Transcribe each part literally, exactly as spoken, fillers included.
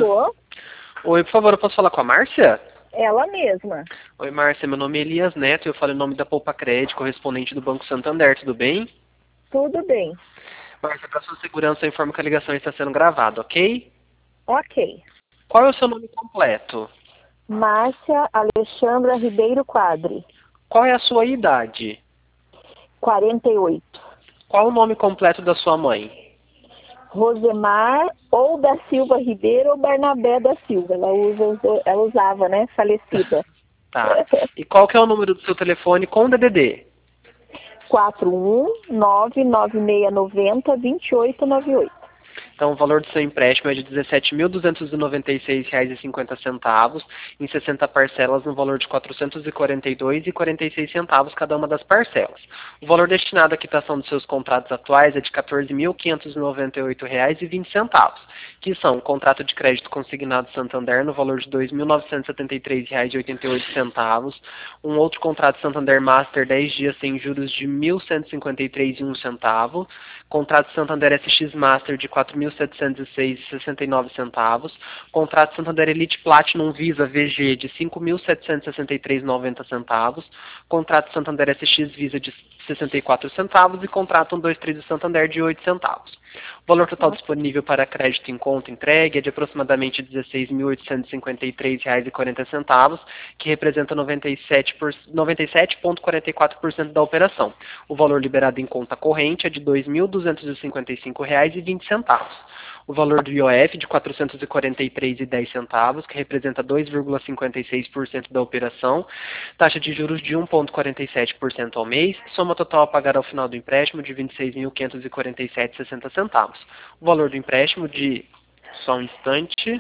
Alô? Oi, por favor, eu posso falar com a Márcia? Ela mesma. Oi, Márcia, meu nome é Elias Neto e eu falo em nome da Poupa Crédito, correspondente do Banco Santander, tudo bem? Tudo bem. Márcia, para sua segurança, eu informo que a ligação está sendo gravada, ok? Ok. Qual é o seu nome completo? Márcia Alexandra Ribeiro Quadri, Qual é a sua idade? quarenta e oito. Qual o nome completo da sua mãe? Rosemar ou da Silva Ribeiro ou Barnabé da Silva. Ela, usa, os do- ela usava, né? Falecida. Tá. E qual que é o número do seu telefone com D D D? quatro um nove nove seis nove zero dois oito nove oito. Então, o valor do seu empréstimo é de dezessete mil duzentos e noventa e seis reais e cinquenta centavos, em sessenta parcelas no valor de quatrocentos e quarenta e dois reais e quarenta e seis centavos cada uma das parcelas. O valor destinado à quitação dos seus contratos atuais é de quatorze mil quinhentos e noventa e oito reais e vinte centavos, que são um contrato de crédito consignado Santander no valor de dois mil novecentos e setenta e três reais e oitenta e oito centavos, um outro contrato Santander Master dez dias sem juros de mil cento e cinquenta e três reais e um centavo, contrato Santander S X Master de quatro mil setecentos e seis reais e sessenta e nove centavos, contrato Santander Elite Platinum Visa V G de cinco mil setecentos e sessenta e três reais e noventa centavos, contrato Santander S X Visa de sessenta e quatro centavos e contrato cento e vinte e três do Santander de oito centavos. O valor total disponível para crédito em conta entregue é de aproximadamente dezesseis mil oitocentos e cinquenta e três reais e quarenta centavos, que representa noventa e sete vírgula quarenta e quatro por cento da operação. O valor liberado em conta corrente é de dois mil duzentos e cinquenta e cinco reais e vinte centavos. O valor do I O F de quatrocentos e quarenta e três reais e dez centavos, que representa dois vírgula cinquenta e seis por cento da operação, taxa de juros de um vírgula quarenta e sete por cento ao mês, soma total a pagar ao final do empréstimo de vinte e seis mil quinhentos e quarenta e sete reais e sessenta centavos. O valor do empréstimo de, só um instante,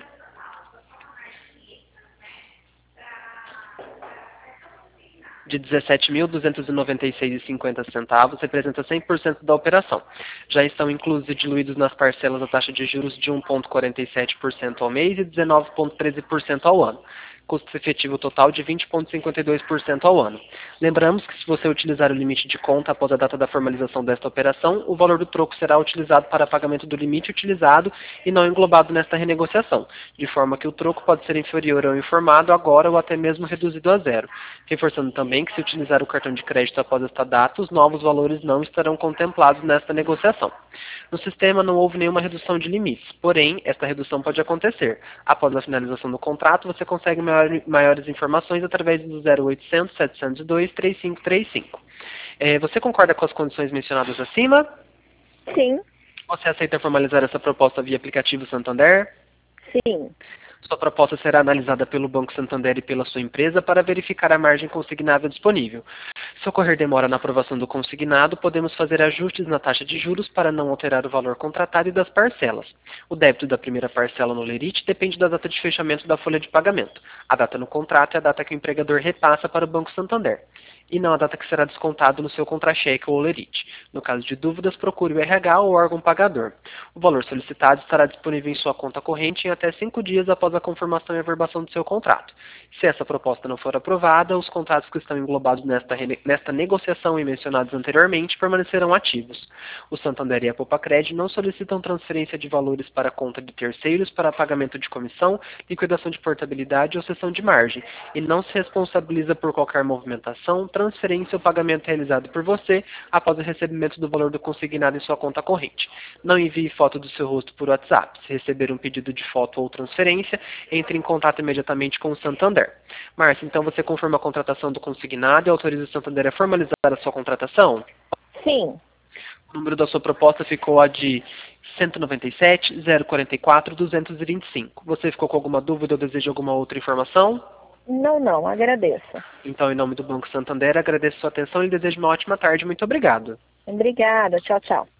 de dezessete mil duzentos e noventa e seis reais e cinquenta centavos, representa cem por cento da operação. Já estão inclusos e diluídos nas parcelas a taxa de juros de um vírgula quarenta e sete por cento ao mês e dezenove vírgula treze por cento ao ano. Custo efetivo total de vinte vírgula cinquenta e dois por cento ao ano. Lembramos que se você utilizar o limite de conta após a data da formalização desta operação, o valor do troco será utilizado para pagamento do limite utilizado e não englobado nesta renegociação, de forma que o troco pode ser inferior ao informado agora ou até mesmo reduzido a zero. Reforçando também que se utilizar o cartão de crédito após esta data, os novos valores não estarão contemplados nesta negociação. No sistema não houve nenhuma redução de limites, porém, esta redução pode acontecer. Após a finalização do contrato, você consegue maior, maiores informações através do zero oitocentos, setecentos e dois, trinta e cinco trinta e cinco. É, você concorda com as condições mencionadas acima? Sim, Você aceita formalizar essa proposta via aplicativo Santander? sim. Sua proposta será analisada pelo Banco Santander e pela sua empresa para verificar a margem consignável disponível. Se ocorrer demora na aprovação do consignado, podemos fazer ajustes na taxa de juros para não alterar o valor contratado e das parcelas. O débito da primeira parcela no Lerite depende da data de fechamento da folha de pagamento. A data no contrato é a data que o empregador repassa para o Banco Santander, e não a data que será descontado no seu contra-cheque ou Lerite. No caso de dúvidas, procure o R H ou o órgão pagador. O valor solicitado estará disponível em sua conta corrente em até cinco dias após a confirmação e averbação do seu contrato. Se essa proposta não for aprovada, os contratos que estão englobados nesta, nesta negociação e mencionados anteriormente permanecerão ativos. O Santander e a Poupa Crédito não solicitam transferência de valores para a conta de terceiros para pagamento de comissão, liquidação de portabilidade ou cessão de margem, e não se responsabiliza por qualquer movimentação, transferência ou pagamento realizado por você após o recebimento do valor do consignado em sua conta corrente. Não envie foto do seu rosto por WhatsApp. Se receber um pedido de foto ou transferência, entre em contato imediatamente com o Santander. Márcia, então você confirma a contratação do consignado e autoriza o Santander a formalizar a sua contratação? Sim. O número da sua proposta ficou a de cento e noventa e sete, zero quarenta e quatro, duzentos e vinte e cinco. Você ficou com alguma dúvida ou deseja alguma outra informação? Não, não, agradeço. Então, em nome do Banco Santander, agradeço sua atenção e desejo uma ótima tarde. Muito obrigado. Obrigada, tchau, tchau.